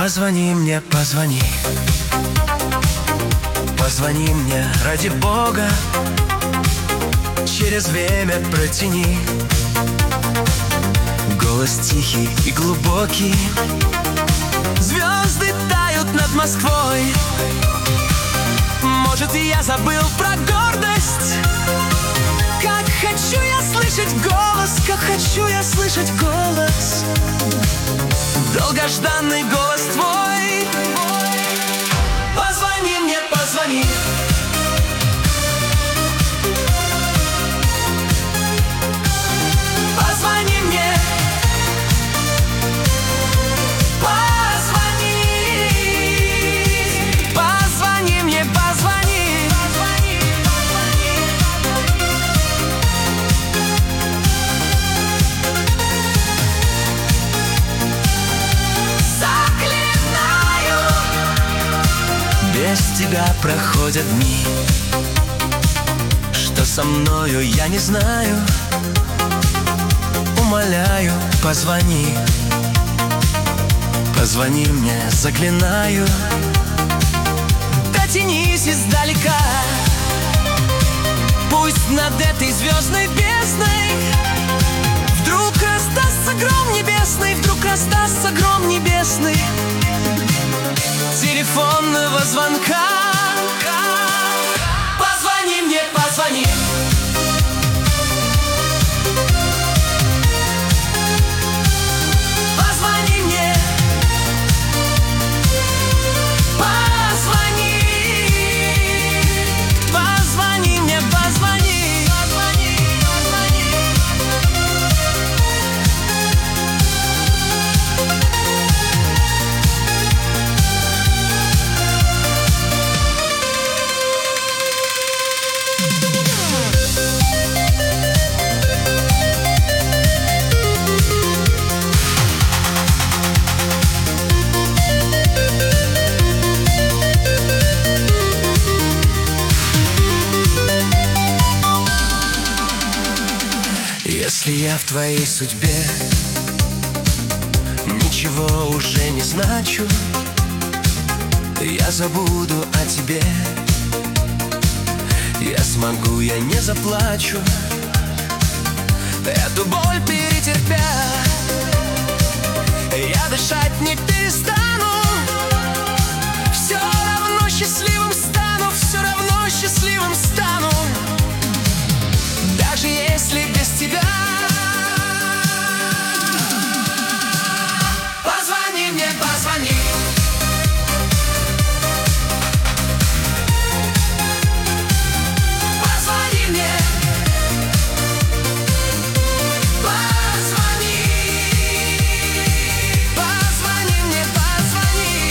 Позвони мне, позвони. Позвони мне, ради Бога. Через время протяни. Голос тихий и глубокий. Звезды тают над Москвой. Может, и я забыл про гордость. Как хочу я слышать голос, как хочу я слышать голос. Долгожданный голос твой. Позвони мне, позвони. Позвони мне. Позвони. Позвони мне, позвони. Заклинаю. Без тебя проходят дни. Что со мною, я не знаю. Умоляю, позвони. Позвони мне, заклинаю. Дотянись издалека. Пусть над этой звездной бездной вдруг раздастся гром небесный. Вдруг раздастся гром небесный. Телефонного звонка. Позвони мне, позвони. Позвони мне. Позвони. Позвони мне, позвони. Позвони, позвони. Если я в твоей судьбе ничего уже не значу, я забуду о тебе. Я смогу, я не заплачу. Эту боль перетерпя, я дышать не перестану. Все равно счастливым стану, все равно счастливым стану. Даже если без тебя. Позвони мне, позвони. Позвони мне. Позвони. Позвони мне, позвони.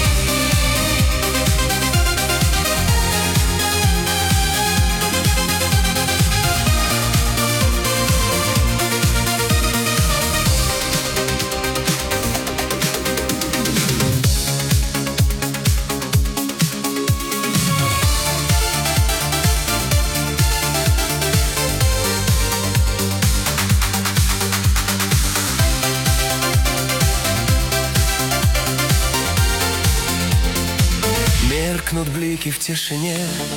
Меркнут блики в тишине.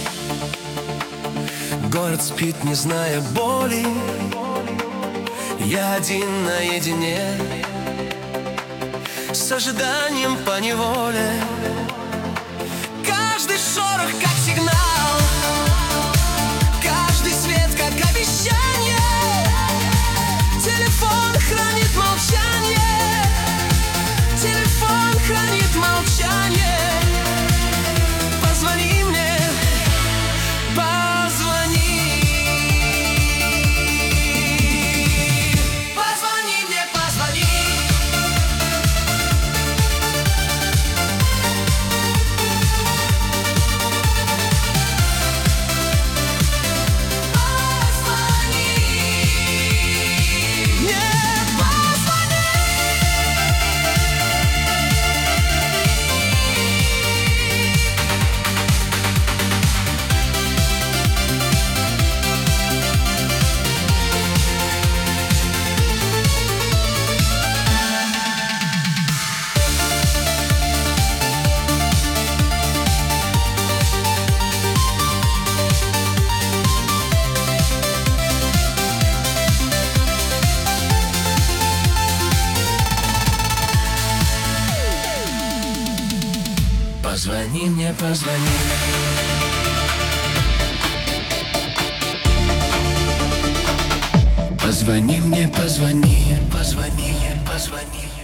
Город спит, не зная боли. Я один наедине с ожиданием поневоле. Каждый шорох как сигнал, каждый свет как обещание. Телефон хранит молчание. Телефон хранит молчание. Позвони мне, позвони. Позвони мне, позвони. мне, позвони. Позвони мне, позвони, позвони, позвони.